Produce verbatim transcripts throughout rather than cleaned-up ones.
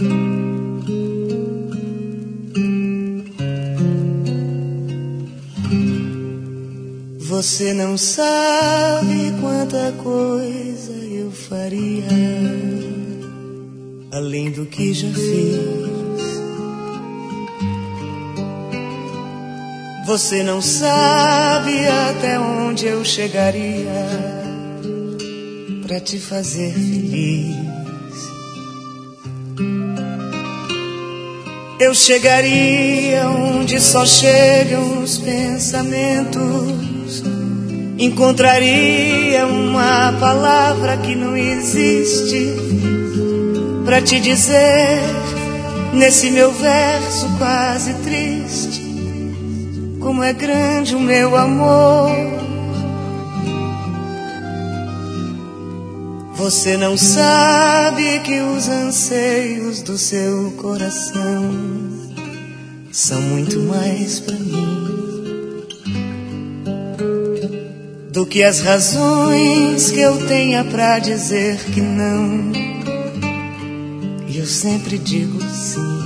Você não sabe quanta coisa eu faria além do que já fiz. Você não sabe até onde eu chegaria pra te fazer feliz. Eu chegaria onde só chegam os pensamentos. Encontraria uma palavra que não existe pra te dizer, nesse meu verso quase triste, como é grande o meu amor. Você não sabe que os anseios do seu coração são muito mais pra mim do que as razões que eu tenha pra dizer que não. E eu sempre digo sim.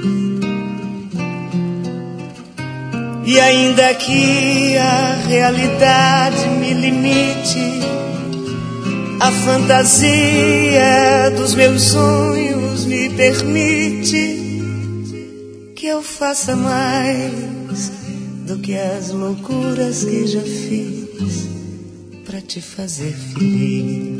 E ainda que a realidade me limite, a fantasia dos meus sonhos me permite que eu faça mais do que as loucuras que já fiz pra te fazer feliz.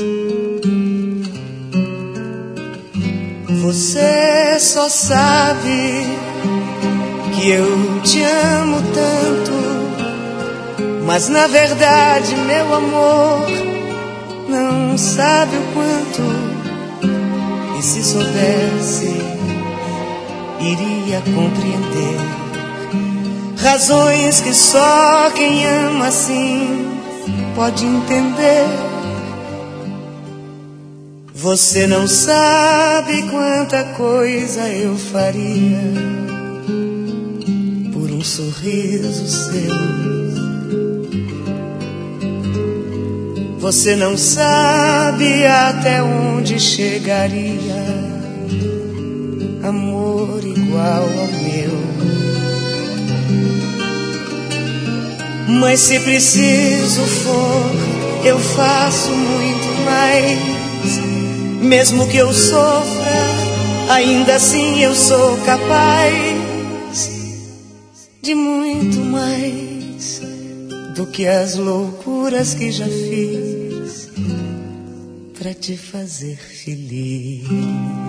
Você só sabe que eu te amo tanto, mas na verdade, meu amor, não sabe o quanto. E se soubesse, iria compreender razões que só quem ama assim pode entender. Você não sabe quanta coisa eu faria por um sorriso seu. Você não sabe até onde chegaria amor igual ao meu. Mas se preciso for, eu faço muito mais. Mesmo que eu sofra, ainda assim eu sou capaz de muito mais do que as loucuras que já fiz pra te fazer feliz.